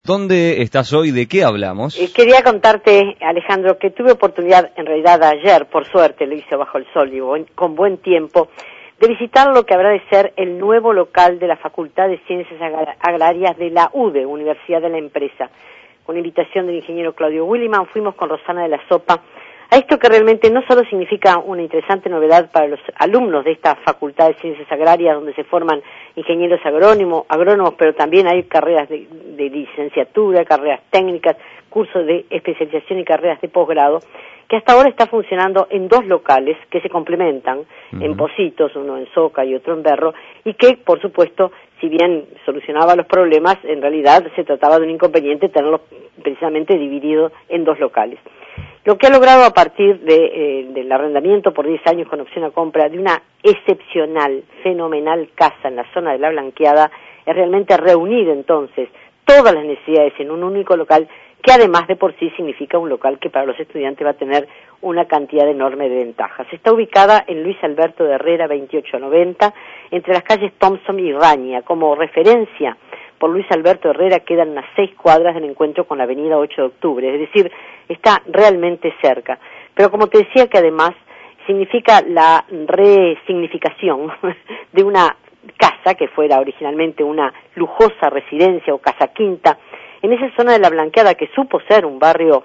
¿Dónde estás hoy? ¿De qué hablamos? Quería contarte, Alejandro, que tuve oportunidad, en realidad ayer, por suerte, lo hice bajo el sol y con buen tiempo, de visitar lo que habrá de ser el nuevo local de la Facultad de Ciencias Agrarias de la UDE, Universidad de la Empresa. Con invitación del ingeniero Claudio Williman, fuimos con Rosana de la Sopa a esto que realmente no solo significa una interesante novedad para los alumnos de esta Facultad de Ciencias Agrarias, donde se forman ingenieros agrónomos, pero también hay carreras de licenciatura, carreras técnicas, cursos de especialización y carreras de posgrado, que hasta ahora está funcionando en dos locales que se complementan, en Pocitos, uno en Soca y otro en Berro, y que, por supuesto, si bien solucionaba los problemas, en realidad se trataba de un inconveniente tenerlos precisamente divididos en dos locales. Lo que ha logrado a partir del arrendamiento por 10 años con opción a compra de una excepcional, fenomenal casa en la zona de La Blanqueada es realmente reunir entonces todas las necesidades en un único local, que además de por sí significa un local que para los estudiantes va a tener una cantidad enorme de ventajas. Está ubicada en Luis Alberto de Herrera 2890, entre las calles Thompson y Raña. Como referencia, por Luis Alberto Herrera quedan unas 6 cuadras del encuentro con la avenida 8 de octubre, es decir, está realmente cerca. Pero como te decía, que además significa la resignificación de una casa que fuera originalmente una lujosa residencia o casa quinta, en esa zona de La Blanqueada que supo ser un barrio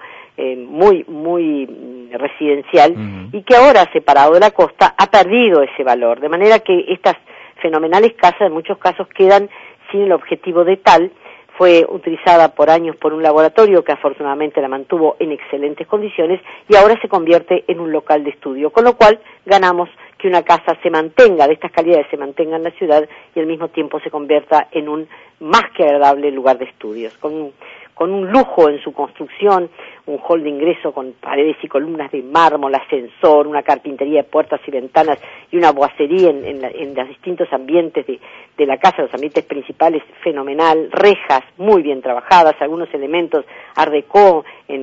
muy residencial y que ahora, separado de la costa, ha perdido ese valor, de manera que estas fenomenales casas en muchos casos quedan sin el objetivo de tal. Fue utilizada por años por un laboratorio que afortunadamente la mantuvo en excelentes condiciones y ahora se convierte en un local de estudio, con lo cual ganamos que una casa se mantenga, de estas calidades se mantenga en la ciudad y al mismo tiempo se convierta en un más que agradable lugar de estudios, con un lujo en su construcción, un hall de ingreso con paredes y columnas de mármol, ascensor, una carpintería de puertas y ventanas y una boisería en los distintos ambientes de la casa, los ambientes principales, fenomenal, rejas muy bien trabajadas, algunos elementos art déco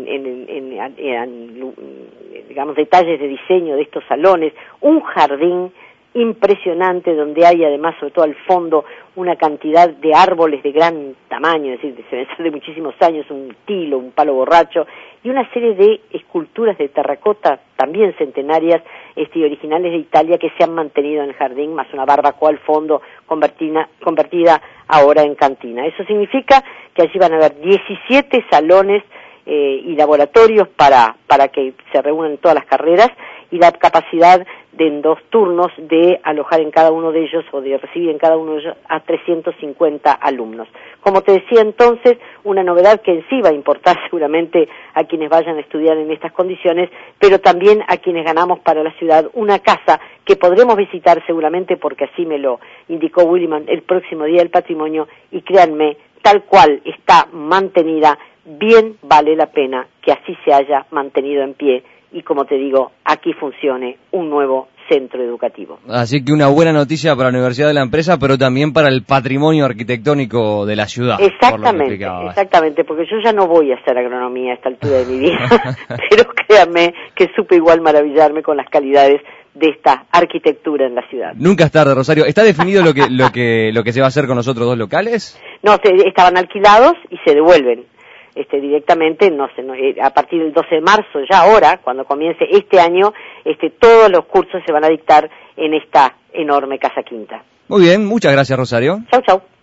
digamos, detalles de diseño de estos salones, un jardín impresionante donde hay además, sobre todo al fondo, una cantidad de árboles de gran tamaño, es decir, deben ser de muchísimos años, un tilo, un palo borracho y una serie de esculturas de terracota también centenarias y originales de Italia que se han mantenido en el jardín, más una barbacoa al fondo convertida ahora en cantina. Eso significa que allí van a haber 17 salones y laboratorios para que se reúnan todas las carreras y la capacidad de en 2 turnos de alojar en cada uno de ellos o de recibir en cada uno de ellos a 350 alumnos. Como te decía entonces, una novedad que en sí va a importar seguramente a quienes vayan a estudiar en estas condiciones, pero también a quienes ganamos para la ciudad una casa que podremos visitar seguramente, porque así me lo indicó Williman, el próximo Día del Patrimonio, y créanme, tal cual está mantenida, bien vale la pena que así se haya mantenido en pie y, como te digo, aquí funcione un nuevo centro educativo. Así que una buena noticia para la Universidad de la Empresa, pero también para el patrimonio arquitectónico de la ciudad. Exactamente, porque yo ya no voy a hacer agronomía a esta altura de mi vida, pero créanme que supe igual maravillarme con las calidades de esta arquitectura en la ciudad. Nunca es tarde, Rosario. ¿Está definido lo que se va a hacer con los otros 2 locales? No, estaban alquilados y se devuelven. Directamente, a partir del 12 de marzo, ya ahora, cuando comience este año, todos los cursos se van a dictar en esta enorme casa quinta. Muy bien, muchas gracias, Rosario. Chau.